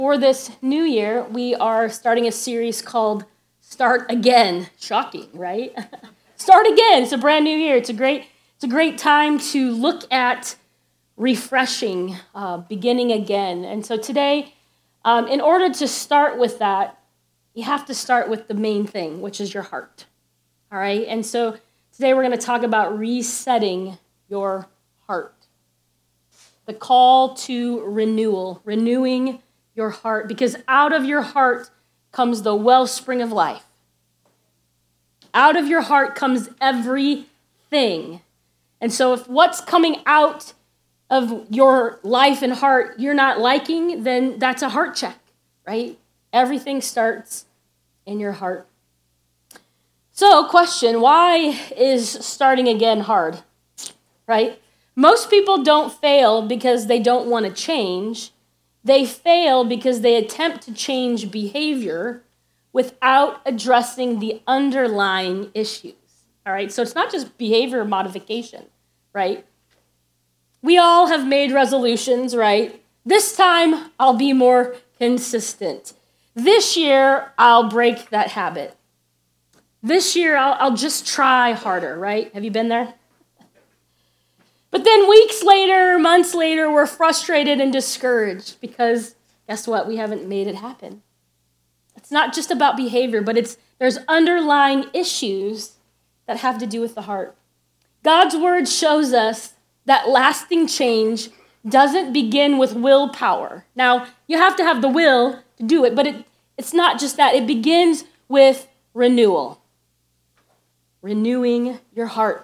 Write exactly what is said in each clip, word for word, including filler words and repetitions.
For this new year, we are starting a series called Start Again. Shocking, right? Start again. It's a brand new year. It's a great, it's a great time to look at refreshing, uh, beginning again. And so today, um, in order to start with that, you have to start with the main thing, which is your heart. All right? And so today we're going to talk about resetting your heart. The call to renewal, renewing your heart, because out of your heart comes the wellspring of life. Out of your heart comes everything. And so if what's coming out of your life and heart you're not liking, then that's a heart check, right? Everything starts in your heart. So, question, why is starting again hard, right? Most people don't fail because they don't want to change. They fail because they attempt to change behavior without addressing the underlying issues, all right? So it's not just behavior modification, right? We all have made resolutions, right? This time, I'll be more consistent. This year, I'll break that habit. This year, I'll, I'll just try harder, right? Have you been there? But then weeks later, months later, we're frustrated and discouraged because guess what? We haven't made it happen. It's not just about behavior, but it's there's underlying issues that have to do with the heart. God's word shows us that lasting change doesn't begin with willpower. Now, you have to have the will to do it, but it, it's not just that. It begins with renewal. Renewing your heart.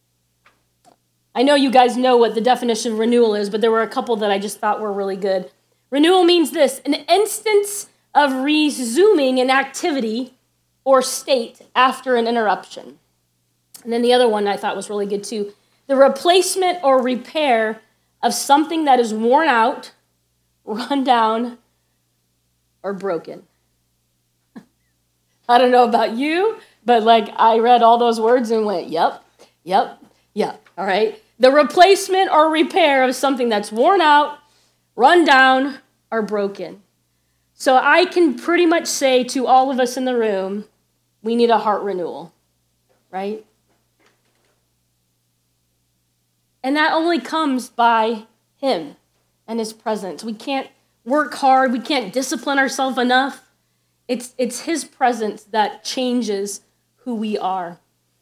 I know you guys know what the definition of renewal is, but there were a couple that I just thought were really good. Renewal means this: an instance of resuming an activity or state after an interruption. And then the other one I thought was really good too: the replacement or repair of something that is worn out, run down, or broken. I don't know about you, but like I read all those words and went, yep, yep, yep. All right? The replacement or repair of something that's worn out, run down, or broken. So I can pretty much say to all of us in the room, we need a heart renewal, right? And that only comes by Him and His presence. We can't work hard. We can't discipline ourselves enough. It's, it's His presence that changes who we are.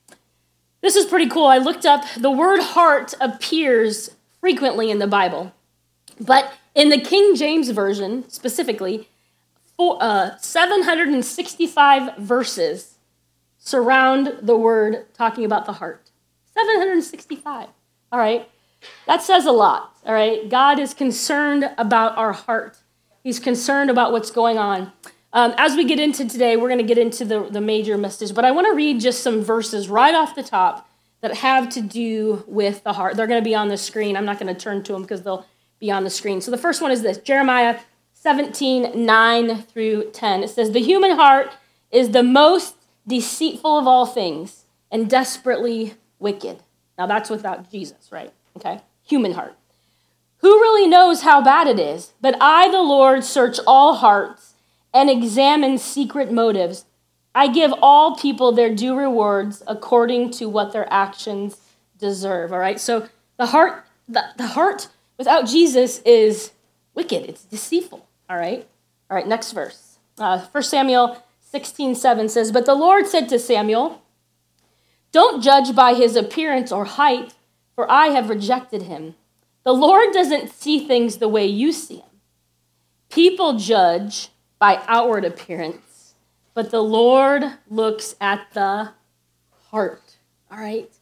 This is pretty cool. I looked up, the word heart appears frequently in the Bible, but in the King James Version specifically, four, uh, seven hundred sixty-five verses surround the word talking about the heart. seven hundred sixty-five, all right? That says a lot, all right? God is concerned about our heart. He's concerned about what's going on. Um, as we get into today, we're going to get into the, the major message, but I want to read just some verses right off the top that have to do with the heart. They're going to be on the screen. I'm not going to turn to them because they'll be on the screen. So the first one is this, Jeremiah seventeen, nine through ten. It says, "The human heart is the most deceitful of all things and desperately wicked." Now that's without Jesus, right? Okay, human heart. "Who really knows how bad it is? But I, the Lord, search all hearts and examine secret motives. I give all people their due rewards according to what their actions deserve." All right, so the heart, the, the heart without Jesus is wicked. It's deceitful. All right, all right. Next verse, uh, First Samuel sixteen seven says, "But the Lord said to Samuel, 'Don't judge by his appearance or height, for I have rejected him.' The Lord doesn't see things the way you see them. People judge by outward appearance, but the Lord looks at the heart." All right?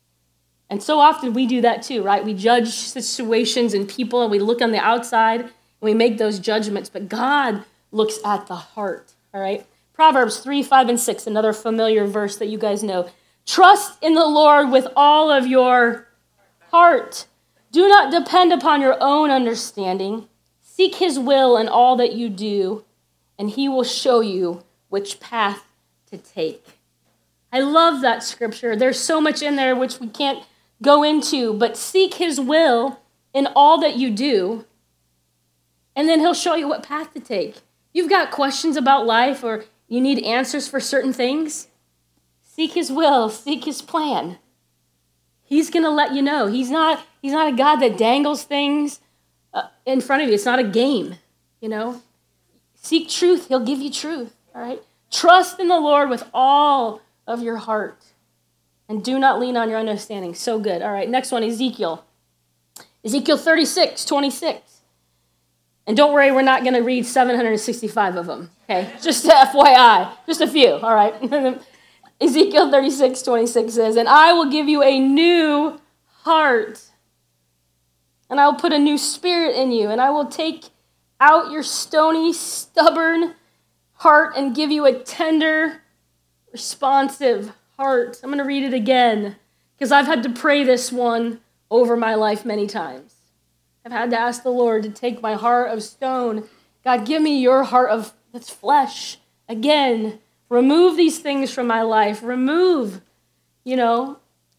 And so often we do that too, right? We judge situations and people, and we look on the outside, and we make those judgments, but God looks at the heart, all right? Proverbs three, five, and six, another familiar verse that you guys know. "Trust in the Lord with all of your heart. Do not depend upon your own understanding. Seek His will in all that you do, and He will show you which path to take." I love that scripture. There's so much in there which we can't go into, but seek His will in all that you do, And then he'll show you what path to take. You've got questions about life or you need answers for certain things. Seek his will, seek his plan. He's going to let you know. He's not, he's not a God that dangles things uh, in front of you. It's not a game, you know. Seek truth, he'll give you truth, all right? Trust in the Lord with all of your heart. And do not lean on your understanding. So good. All right, next one, Ezekiel. Ezekiel thirty-six, twenty-six. And don't worry, we're not going to read seven hundred sixty-five of them, okay? Just F Y I, just a few, all right? Ezekiel thirty-six, twenty-six says, and I will give you a new heart, and I will put a new spirit in you, and I will take out your stony, stubborn heart and give you a tender, responsive heart. I'm going to read it again because I've had to pray this one over my life many times. I've had to ask the Lord to take my heart of stone. God, give me your heart of that's flesh. Again, remove these things from my life. Remove, you know,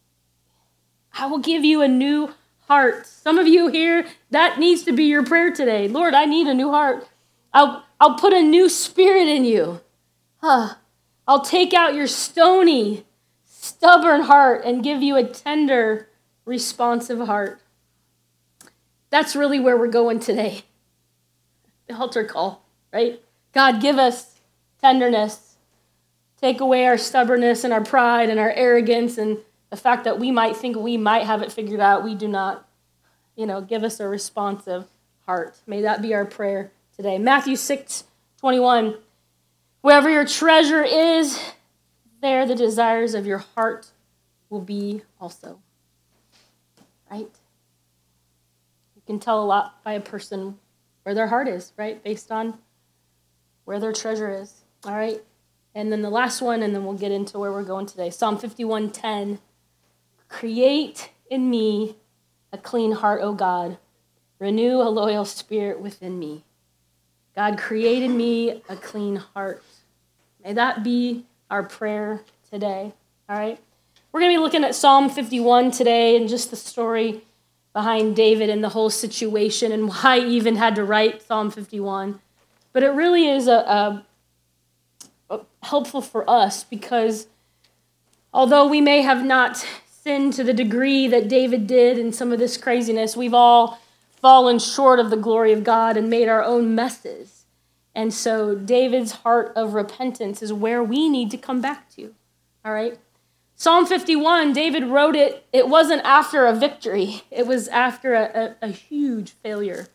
I will give you a new heart. Some of you here, that needs to be your prayer today. Lord, I need a new heart. I'll, I'll put a new spirit in you. Huh. I'll take out your stony, stubborn heart and give you a tender, responsive heart. That's really where we're going today. The altar call, right? God, give us tenderness. Take away our stubbornness and our pride and our arrogance and the fact that we might think we might have it figured out. We do not. You know, give us a responsive heart. May that be our prayer today. Matthew six twenty-one. Wherever your treasure is, there the desires of your heart will be also. Right? You can tell a lot by a person where their heart is, right? Based on where their treasure is. All right? And then the last one, and then we'll get into where we're going today. Psalm fifty-one ten. Create in me a clean heart, O God. Renew a loyal spirit within me. God, create in me a clean heart. May that be our prayer today, all right? We're going to be looking at Psalm fifty-one today and just the story behind David and the whole situation and why he even had to write Psalm fifty-one. But it really is a, a, a helpful for us because although we may have not sinned to the degree that David did in some of this craziness, we've all fallen short of the glory of God and made our own messes. And so David's heart of repentance is where we need to come back to, all right? Psalm fifty-one, David wrote it, it wasn't after a victory. It was after a, a, a huge failure.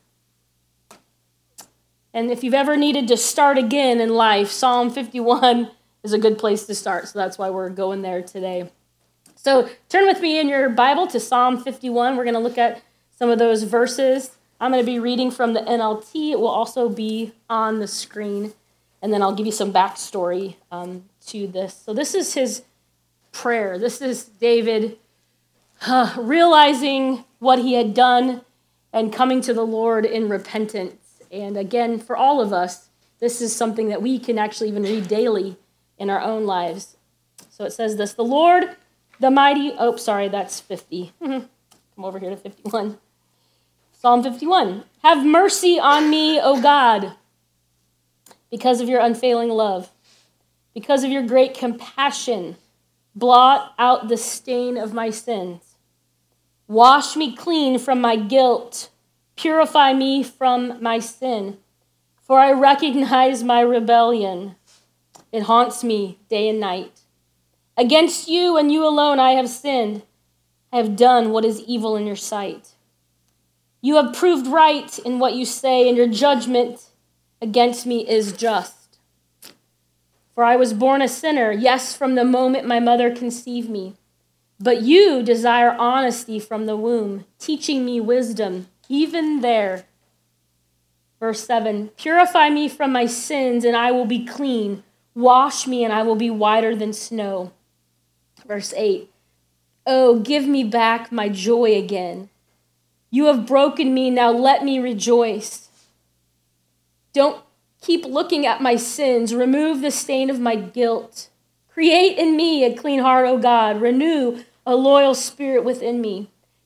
And if you've ever needed to start again in life, Psalm fifty-one is a good place to start. So that's why we're going there today. So turn with me in your Bible to Psalm fifty-one. We're going to look at some of those verses. I'm going to be reading from the N L T. It will also be on the screen. And then I'll give you some backstory um, to this. So this is his prayer. This is David uh, realizing what he had done and coming to the Lord in repentance. And again, for all of us, this is something that we can actually even read daily in our own lives. So it says this, the Lord, the mighty, oh, sorry, that's fifty. Come over here to fifty-one. Psalm fifty-one. Have mercy on me, O God, because of your unfailing love, because of your great compassion. Blot out the stain of my sins. Wash me clean from my guilt. Purify me from my sin. For I recognize my rebellion. It haunts me day and night. Against you and you alone I have sinned. I have done what is evil in your sight. You have proved right in what you say, and your judgment against me is just. For I was born a sinner, yes, from the moment my mother conceived me. But you desire honesty from the womb, teaching me wisdom, even there. Verse seven, purify me from my sins, and I will be clean. Wash me, and I will be whiter than snow. Verse eight, oh, give me back my joy again. You have broken me, now let me rejoice. Don't keep looking at my sins. Remove the stain of my guilt. Create in me a clean heart, O God. Renew a loyal spirit within me.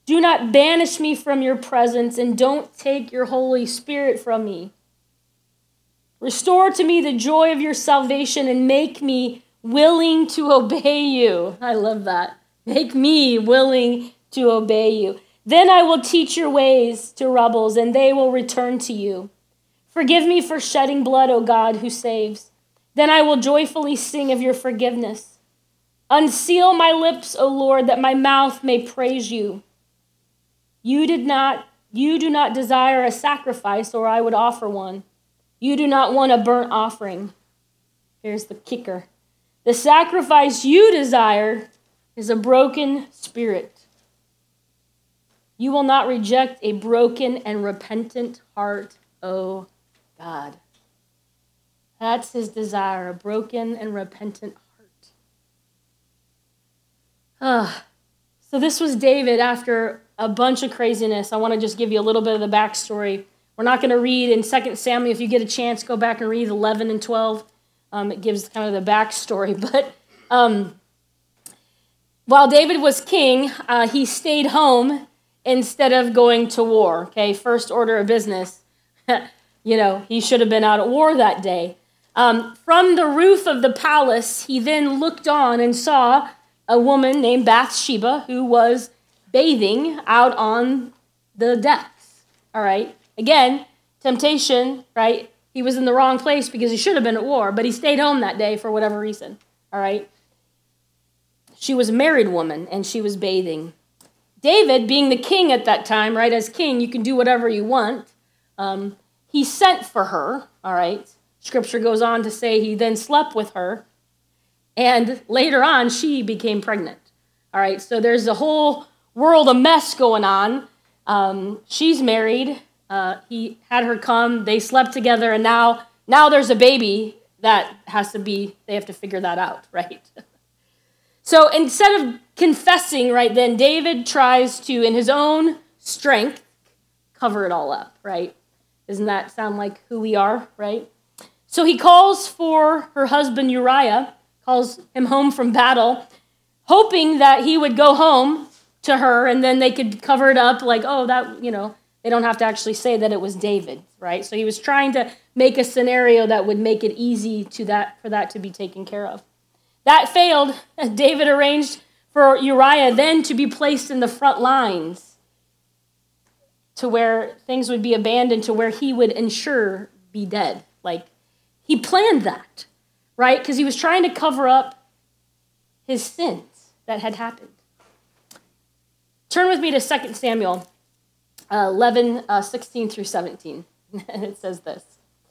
Do not banish me from your presence, and don't take your Holy Spirit from me. Restore to me the joy of your salvation and make me willing to obey you. I love that. Make me willing to obey you. Then I will teach your ways to rebels, and they will return to you. Forgive me for shedding blood, O God, who saves. Then I will joyfully sing of your forgiveness. Unseal my lips, O Lord, that my mouth may praise you. You did not, you do not desire a sacrifice, or I would offer one. You do not want a burnt offering. Here's the kicker. The sacrifice you desire is a broken spirit. You will not reject a broken and repentant heart, O God. That's his desire, a broken and repentant heart. Ah, so this was David after a bunch of craziness. I want to just give you a little bit of the backstory. We're not going to read in Second Samuel. If you get a chance, go back and read eleven and twelve. Um, it gives kind of the backstory. But um, while David was king, uh, he stayed home instead of going to war. Okay, first order of business. You know, he should have been out at war that day. Um, from the roof of the palace, he then looked on and saw a woman named Bathsheba who was bathing out on the decks. All right. Again, temptation, right? He was in the wrong place because he should have been at war, but he stayed home that day for whatever reason. All right. She was a married woman and she was bathing. David, being the king at that time, right? As king, you can do whatever you want. Um, he sent for her. All right. Scripture goes on to say he then slept with her. And later on, she became pregnant. All right. So there's a whole world of mess going on. Um, she's married. Uh, he had her come. They slept together. And now, now there's a baby that has to be, they have to figure that out, right? So instead of confessing right then, David tries to, in his own strength, cover it all up, right? Doesn't that sound like who we are, right? So he calls for her husband Uriah, calls him home from battle, hoping that he would go home to her and then they could cover it up like, oh, that, you know, they don't have to actually say that it was David, right? So he was trying to make a scenario that would make it easy to that for that to be taken care of. That failed. David arranged for Uriah then to be placed in the front lines to where things would be abandoned, to where he would ensure be dead. Like, he planned that, right? Because he was trying to cover up his sins that had happened. Turn with me to Second Samuel uh, eleven, uh, sixteen through seventeen. And it says this.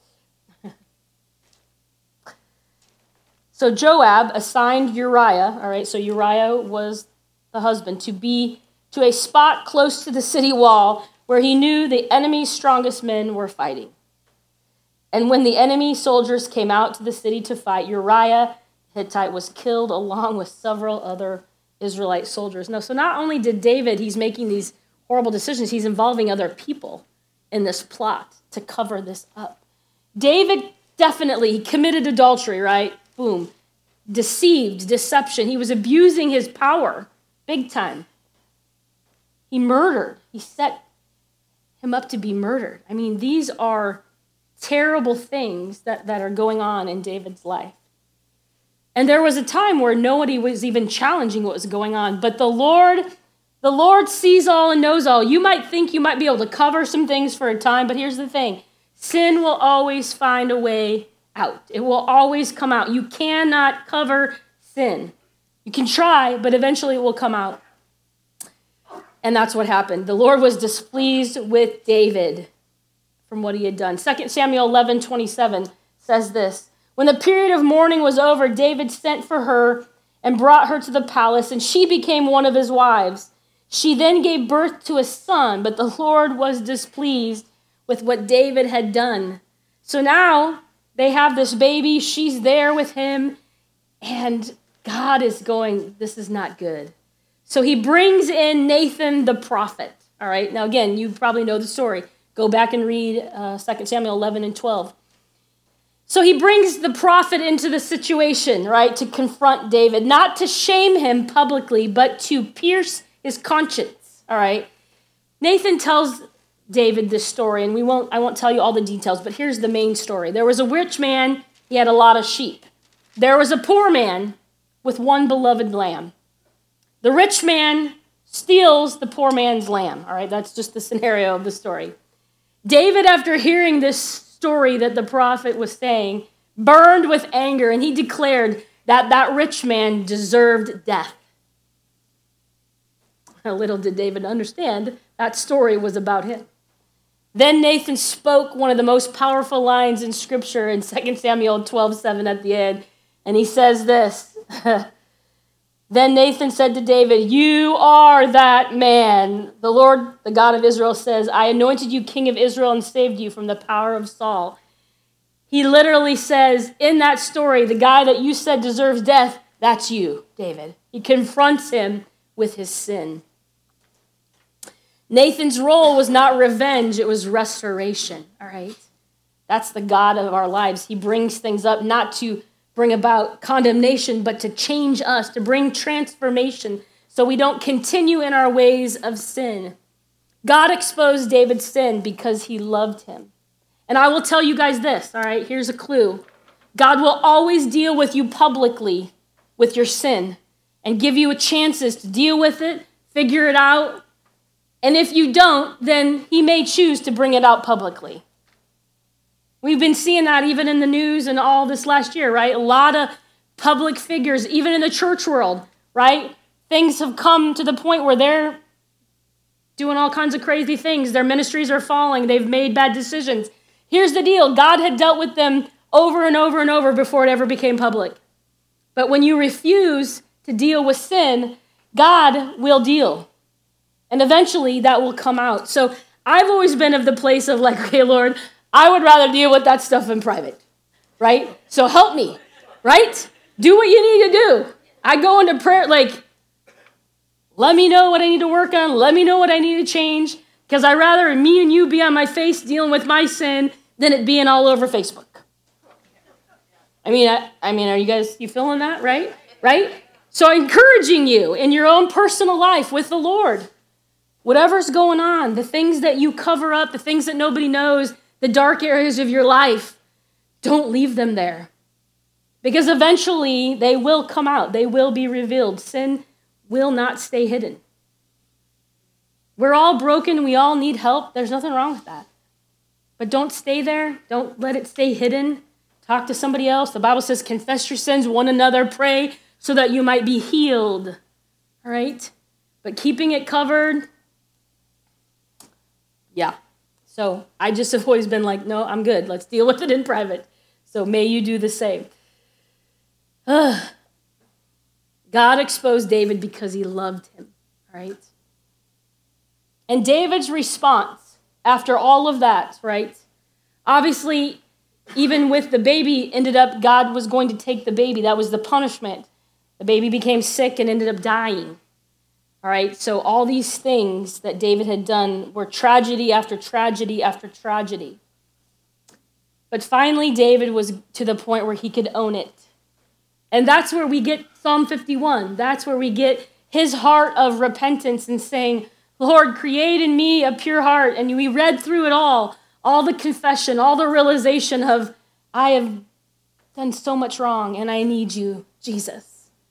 So Joab assigned Uriah, all right, so Uriah was the husband, to be to a spot close to the city wall where he knew the enemy's strongest men were fighting. And when the enemy soldiers came out to the city to fight, Uriah Hittite was killed along with several other Israelite soldiers. No, so not only did David, he's making these horrible decisions, he's involving other people in this plot to cover this up. David definitely, he committed adultery, right? Boom. Deceived, deception. He was abusing his power big time. He murdered. He set him up to be murdered. I mean, these are terrible things that, that are going on in David's life. And there was a time where nobody was even challenging what was going on. But the Lord, the Lord sees all and knows all. You might think you might be able to cover some things for a time, but here's the thing. Sin will always find a way out. It will always come out. You cannot cover sin. You can try, but eventually it will come out. And that's what happened. The Lord was displeased with David from what he had done. Second Samuel eleven twenty-seven says this. When the period of mourning was over, David sent for her and brought her to the palace, and she became one of his wives. She then gave birth to a son, but the Lord was displeased with what David had done. So now they have this baby. She's there with him, and God is going, this is not good. So he brings in Nathan the prophet. All right. Now, again, you probably know the story. Go back and read uh, Second Samuel eleven and twelve. So he brings the prophet into the situation, right, to confront David, not to shame him publicly, but to pierce his conscience. all right? Nathan tells David this story, and we won't, I won't tell you all the details, but here's the main story. There was a rich man, he had a lot of sheep. There was a poor man with one beloved lamb. The rich man steals the poor man's lamb, all right? That's just the scenario of the story. David, after hearing this story that the prophet was saying, burned with anger, and he declared that that rich man deserved death. Little did David understand that story was about him. Then Nathan spoke one of the most powerful lines in Scripture in Second Samuel twelve seven at the end, and he says this. Then Nathan said to David, "You are that man. The Lord, the God of Israel, says, I anointed you king of Israel and saved you from the power of Saul." He literally says, in that story, the guy that you said deserves death, that's you, David. He confronts him with his sin. Nathan's role was not revenge, it was restoration, all right? That's the God of our lives. He brings things up not to bring about condemnation, but to change us, to bring transformation so we don't continue in our ways of sin. God exposed David's sin because he loved him. And I will tell you guys this, all right? Here's a clue. God will always deal with you publicly with your sin and give you chances to deal with it, figure it out. And if you don't, then he may choose to bring it out publicly. We've been seeing that even in the news and all this last year, right? A lot of public figures, even in the church world, right? Things have come to the point where they're doing all kinds of crazy things. Their ministries are falling. They've made bad decisions. Here's the deal. God had dealt with them over and over and over before it ever became public. But when you refuse to deal with sin, God will deal. And eventually that will come out. So I've always been of the place of like, okay, Lord, I would rather deal with that stuff in private, right? So help me, right? Do what you need to do. I go into prayer like, let me know what I need to work on. Let me know what I need to change. Because I'd rather me and you be on my face dealing with my sin than it being all over Facebook. I mean, I, I mean, are you guys, you feeling that, right? Right? So encouraging you in your own personal life with the Lord. Whatever's going on, the things that you cover up, the things that nobody knows, the dark areas of your life, don't leave them there. Because eventually they will come out. They will be revealed. Sin will not stay hidden. We're all broken. We all need help. There's nothing wrong with that. But don't stay there. Don't let it stay hidden. Talk to somebody else. The Bible says, confess your sins one another. Pray so that you might be healed. All right? But keeping it covered, yeah. So I just have always been like, no, I'm good. Let's deal with it in private. So may you do the same. Ugh. God exposed David because he loved him, right? And David's response after all of that, right? Obviously, even with the baby, ended up, God was going to take the baby. That was the punishment. The baby became sick and ended up dying. All right, so all these things that David had done were tragedy after tragedy after tragedy. But finally, David was to the point where he could own it. And that's where we get Psalm fifty-one. That's where we get his heart of repentance and saying, Lord, create in me a pure heart. And we read through it all, all the confession, all the realization of, I have done so much wrong and I need you, Jesus.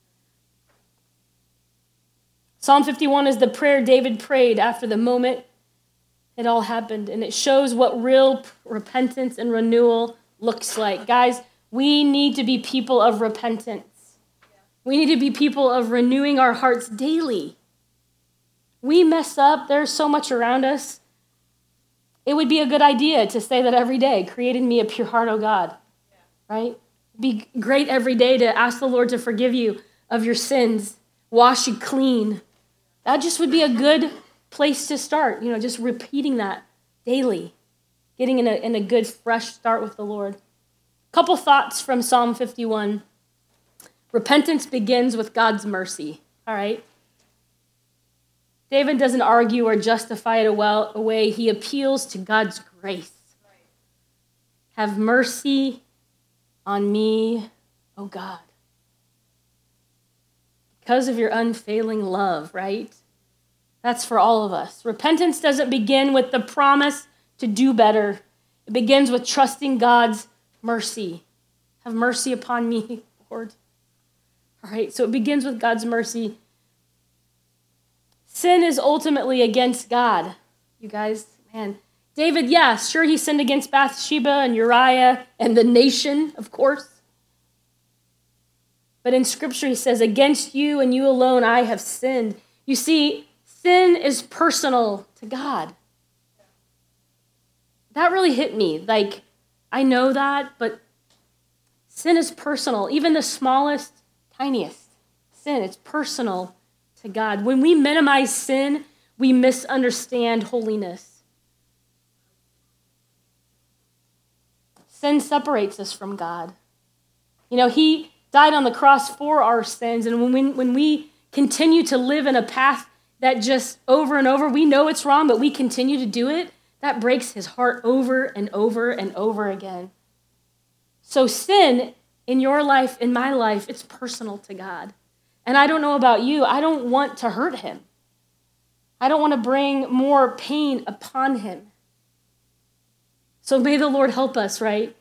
Psalm fifty-one is the prayer David prayed after the moment it all happened, and it shows what real repentance and renewal looks like. Guys, we need to be people of repentance. We need to be people of renewing our hearts daily. We mess up. There's so much around us. It would be a good idea to say that every day, create in me a pure heart, O God, right? It'd be great every day to ask the Lord to forgive you of your sins, wash you clean. That just would be a good place to start, you know, just repeating that daily, getting in a, in a good, fresh start with the Lord. A couple thoughts from Psalm fifty-one. Repentance begins with God's mercy, all right? David doesn't argue or justify it away. He appeals to God's grace. Have mercy on me, O God. Because of your unfailing love, right? That's for all of us. Repentance doesn't begin with the promise to do better. It begins with trusting God's mercy. Have mercy upon me, Lord. All right, so it begins with God's mercy. Sin is ultimately against God. You guys, man. David, yeah, sure, he sinned against Bathsheba and Uriah and the nation, of course. But in Scripture, he says, against you and you alone I have sinned. You see, sin is personal to God. That really hit me. Like, I know that, but sin is personal. Even the smallest, tiniest sin, it's personal to God. When we minimize sin, we misunderstand holiness. Sin separates us from God. You know, he died on the cross for our sins, and when we, when we continue to live in a path that just over and over, we know it's wrong, but we continue to do it, that breaks his heart over and over and over again. So sin in your life, in my life, it's personal to God. And I don't know about you, I don't want to hurt him. I don't want to bring more pain upon him. So may the Lord help us, right?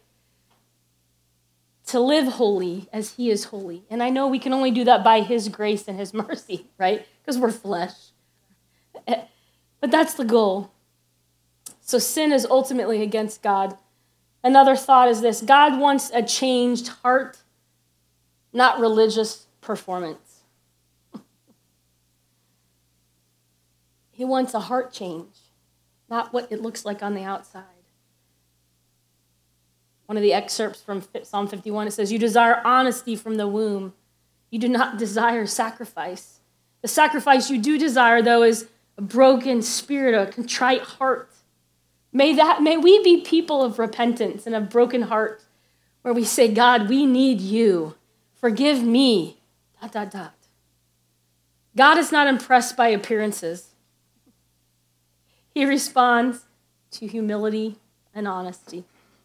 To live holy as he is holy. And I know we can only do that by his grace and his mercy, right? Because we're flesh. But that's the goal. So sin is ultimately against God. Another thought is this: God wants a changed heart, not religious performance. He wants a heart change, not what it looks like on the outside. One of the excerpts from Psalm fifty-one, it says, you desire honesty from the womb. You do not desire sacrifice. The sacrifice you do desire, though, is a broken spirit, a contrite heart. May that, may we be people of repentance and a broken heart, where we say, God, we need you. Forgive me. Dot, dot, dot. God is not impressed by appearances. He responds to humility and honesty.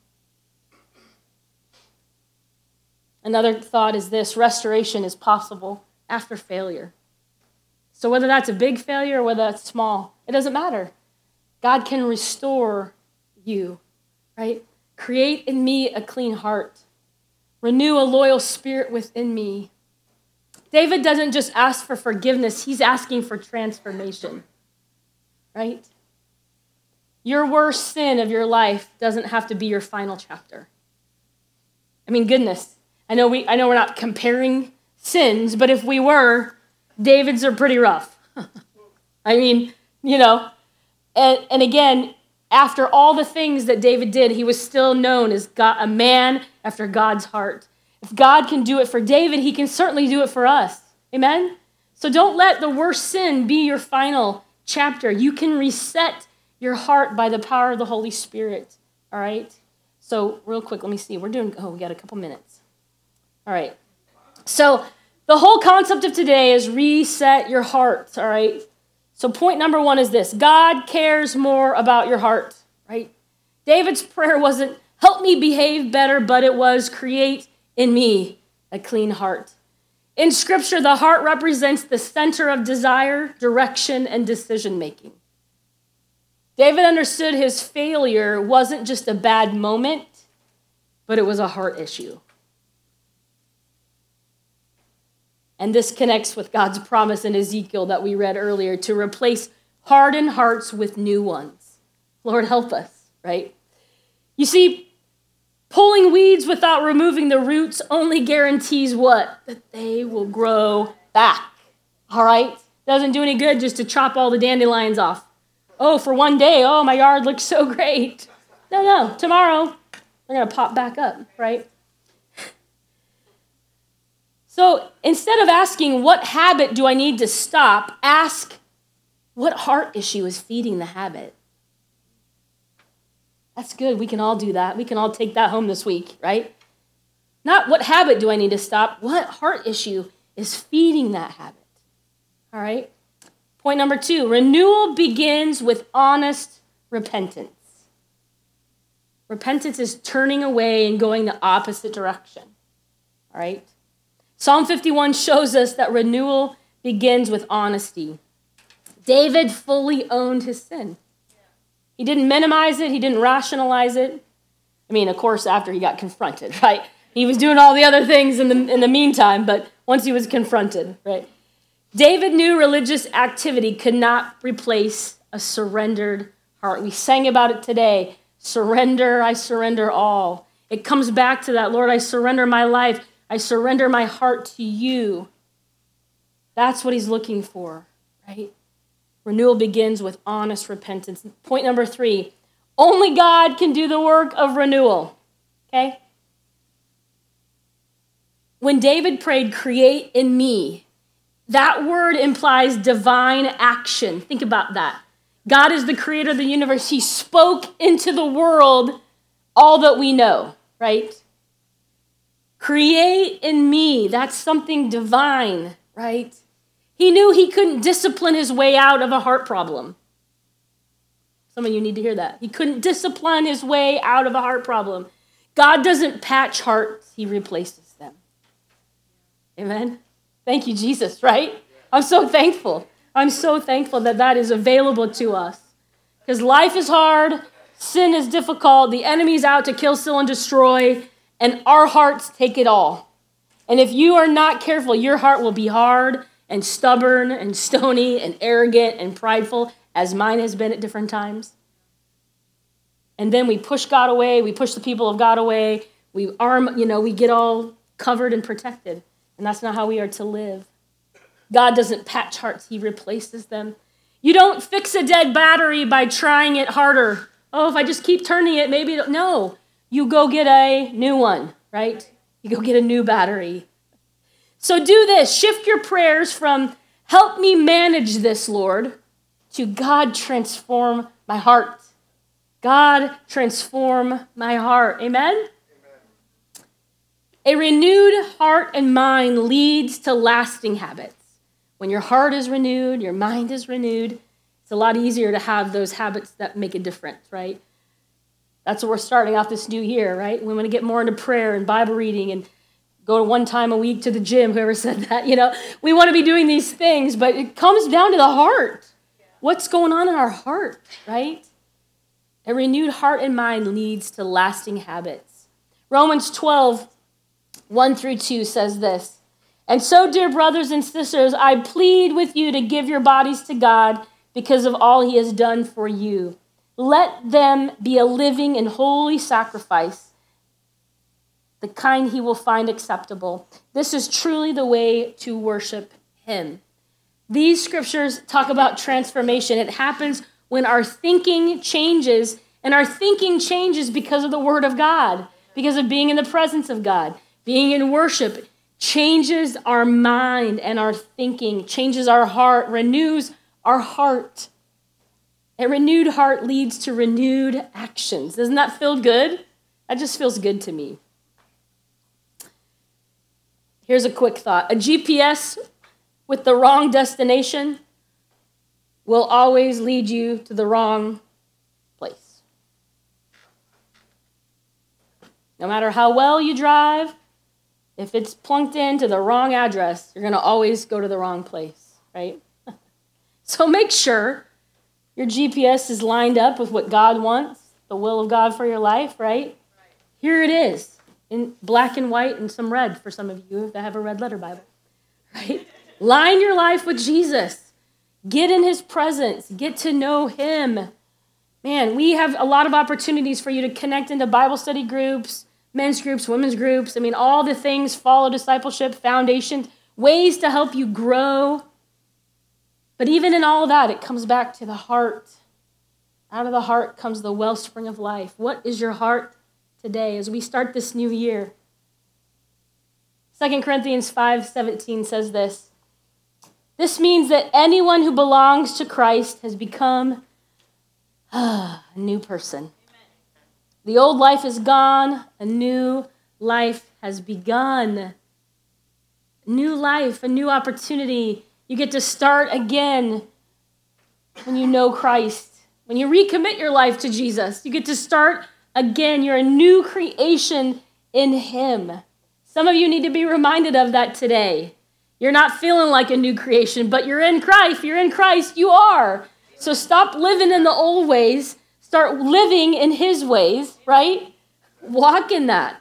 Another thought is this: restoration is possible after failure. So whether that's a big failure or whether that's small, it doesn't matter. God can restore you, right? Create in me a clean heart. Renew a loyal spirit within me. David doesn't just ask for forgiveness, he's asking for transformation, right? Your worst sin of your life doesn't have to be your final chapter. I mean, goodness. I know we I know we're not comparing sins, but if we were, David's are pretty rough. I mean, you know, and, and again, after all the things that David did, he was still known as God, a man after God's heart. If God can do it for David, he can certainly do it for us. Amen? So don't let the worst sin be your final chapter. You can reset your heart by the power of the Holy Spirit. All right? So real quick, let me see. We're doing, oh, we got a couple minutes. All right. So the whole concept of today is reset your heart, all right? So point number one is this: God cares more about your heart, right? David's prayer wasn't, help me behave better, but it was, create in me a clean heart. In Scripture, the heart represents the center of desire, direction, and decision-making. David understood his failure wasn't just a bad moment, but it was a heart issue. And this connects with God's promise in Ezekiel that we read earlier to replace hardened hearts with new ones. Lord, help us, right? You see, pulling weeds without removing the roots only guarantees what? That they will grow back, all right? Doesn't do any good just to chop all the dandelions off. Oh, for one day, oh, my yard looks so great. No, no, tomorrow they're going to pop back up, right? So instead of asking, what habit do I need to stop, ask, what heart issue is feeding the habit? That's good. We can all do that. We can all take that home this week, right? Not what habit do I need to stop, what heart issue is feeding that habit? All right? Point number two, renewal begins with honest repentance. Repentance is turning away and going the opposite direction, all right? Psalm fifty-one shows us that renewal begins with honesty. David fully owned his sin. He didn't minimize it. He didn't rationalize it. I mean, of course, after he got confronted, right? He was doing all the other things in the in the meantime, but once he was confronted, right? David knew religious activity could not replace a surrendered heart. We sang about it today. Surrender, I surrender all. It comes back to that, Lord, I surrender my life. I surrender my heart to you. That's what he's looking for, right? Renewal begins with honest repentance. Point number three, only God can do the work of renewal, okay? When David prayed, create in me, that word implies divine action. Think about that. God is the creator of the universe. He spoke into the world all that we know, right? Create in me, that's something divine, right? He knew he couldn't discipline his way out of a heart problem. Some of you need to hear that. He couldn't discipline his way out of a heart problem. God doesn't patch hearts, he replaces them. Amen? Thank you, Jesus, right? I'm so thankful. I'm so thankful that that is available to us. Because life is hard, sin is difficult, the enemy's out to kill, steal, and destroy, and our hearts take it all. And if you are not careful, your heart will be hard and stubborn and stony and arrogant and prideful, as mine has been at different times. And then we push God away, we push the people of God away, we arm, you know, we get all covered and protected. And that's not how we are to live. God doesn't patch hearts, he replaces them. You don't fix a dead battery by trying it harder. Oh, if I just keep turning it, maybe it'll... No, you go get a new one, right? You go get a new battery. So do this. Shift your prayers from, help me manage this, Lord, to God transform my heart. God transform my heart. Amen? A renewed heart and mind leads to lasting habits. When your heart is renewed, your mind is renewed, it's a lot easier to have those habits that make a difference, right? That's what we're starting off this new year, right? We want to get more into prayer and Bible reading and go to one time a week to the gym, whoever said that, you know. We want to be doing these things, but it comes down to the heart. What's going on in our heart, right? A renewed heart and mind leads to lasting habits. Romans twelve, one through two says this, and so, dear brothers and sisters, I plead with you to give your bodies to God because of all he has done for you. Let them be a living and holy sacrifice, the kind he will find acceptable. This is truly the way to worship him. These scriptures talk about transformation. It happens when our thinking changes, and our thinking changes because of the word of God, because of being in the presence of God, being in worship. Changes our mind and our thinking, changes our heart, renews our heart. A renewed heart leads to renewed actions. Doesn't that feel good? That just feels good to me. Here's a quick thought. A G P S with the wrong destination will always lead you to the wrong place. No matter how well you drive, if it's plunked into the wrong address, you're going to always go to the wrong place, right? So make sure your G P S is lined up with what God wants, the will of God for your life, right? Here it is, in black and white and some red for some of you that have a red letter Bible, right? Line your life with Jesus. Get in his presence. Get to know him. Man, we have a lot of opportunities for you to connect into Bible study groups, men's groups, women's groups. I mean, all the things, follow discipleship, foundation, ways to help you grow. But even in all of that, it comes back to the heart. Out of the heart comes the wellspring of life. What is your heart today as we start this new year? Second Corinthians five seventeen says this. This means that anyone who belongs to Christ has become a new person. The old life is gone. A new life has begun. New life, a new opportunity. You get to start again when you know Christ. When you recommit your life to Jesus, you get to start again. You're a new creation in him. Some of you need to be reminded of that today. You're not feeling like a new creation, but you're in Christ. If you're in Christ, you are. So stop living in the old ways. Start living in his ways, right? Walk in that.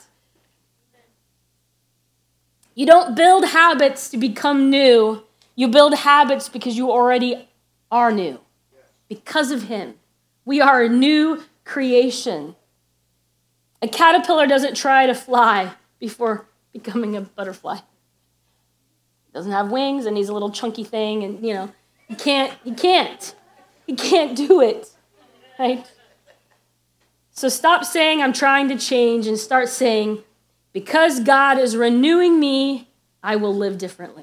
You don't build habits to become new. You build habits because you already are new. Because of him. We are a new creation. A caterpillar doesn't try to fly before becoming a butterfly. It doesn't have wings and he's a little chunky thing and, you know, he can't, he can't. He can't do it, right? So stop saying I'm trying to change and start saying, because God is renewing me, I will live differently.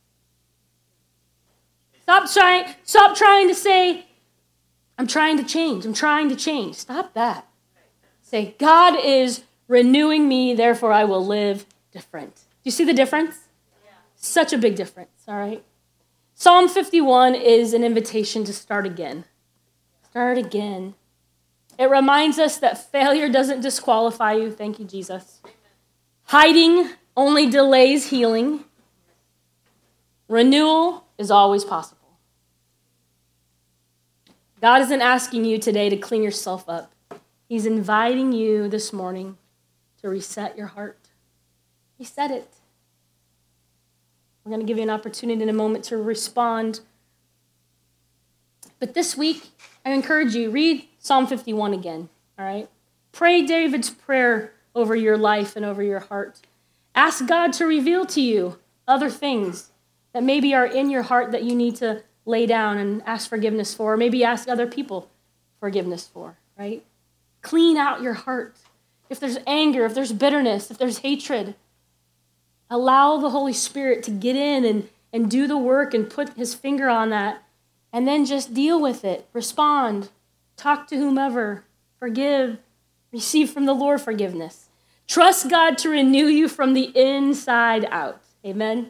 Stop trying, stop trying to say, I'm trying to change. I'm trying to change. Stop that. Say, God is renewing me, therefore I will live different. Do you see the difference? Yeah. Such a big difference, all right? Psalm fifty-one is an invitation to start again. Start again. It reminds us that failure doesn't disqualify you. Thank you, Jesus. Hiding only delays healing. Renewal is always possible. God isn't asking you today to clean yourself up. He's inviting you this morning to reset your heart. Reset it. We're going to give you an opportunity in a moment to respond. But this week, I encourage you, read Psalm fifty-one again, all right? Pray David's prayer over your life and over your heart. Ask God to reveal to you other things that maybe are in your heart that you need to lay down and ask forgiveness for, or maybe ask other people forgiveness for, right? Clean out your heart. If there's anger, if there's bitterness, if there's hatred, allow the Holy Spirit to get in and, and do the work and put his finger on that, and then just deal with it. Respond. Talk to whomever. Forgive. Receive from the Lord forgiveness. Trust God to renew you from the inside out. Amen?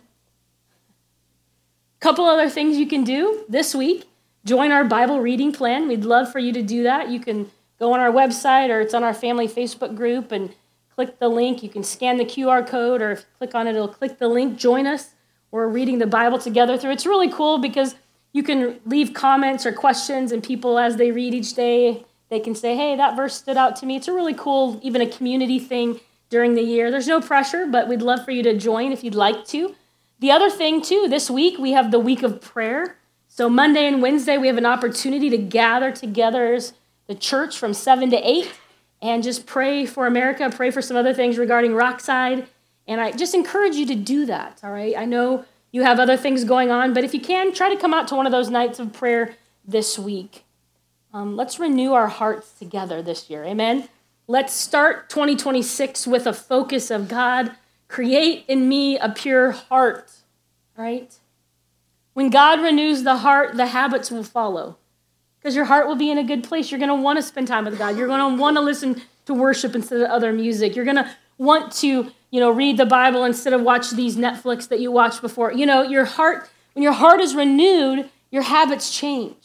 Couple other things you can do this week. Join our Bible reading plan. We'd love for you to do that. You can go on our website or it's on our family Facebook group and click the link. You can scan the Q R code or if you click on it, it'll click the link. Join us. We're reading the Bible together through. It's really cool because you can leave comments or questions and people as they read each day, they can say, hey, that verse stood out to me. It's a really cool, even a community thing during the year. There's no pressure, but we'd love for you to join if you'd like to. The other thing, too, this week we have the week of prayer. So Monday and Wednesday we have an opportunity to gather together as the church from seven to eight and just pray for America, pray for some other things regarding Rockside. And I just encourage you to do that, all right? I know you have other things going on, but if you can, try to come out to one of those nights of prayer this week. Um, let's renew our hearts together this year, amen? Let's start twenty twenty-six with a focus of God, create in me a pure heart, right? When God renews the heart, the habits will follow because your heart will be in a good place. You're going to want to spend time with God. You're going to want to listen to worship instead of other music. You're going to want to, you know, read the Bible instead of watch these Netflix that you watched before. You know, your heart, when your heart is renewed, your habits change.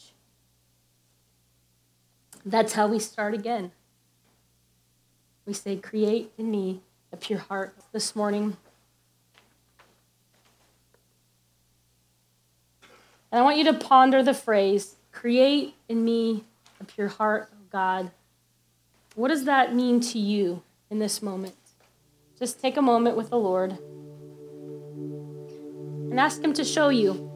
That's how we start again. We say, create in me a pure heart this morning. And I want you to ponder the phrase, create in me a pure heart, oh God. What does that mean to you in this moment? Just take a moment with the Lord and ask him to show you.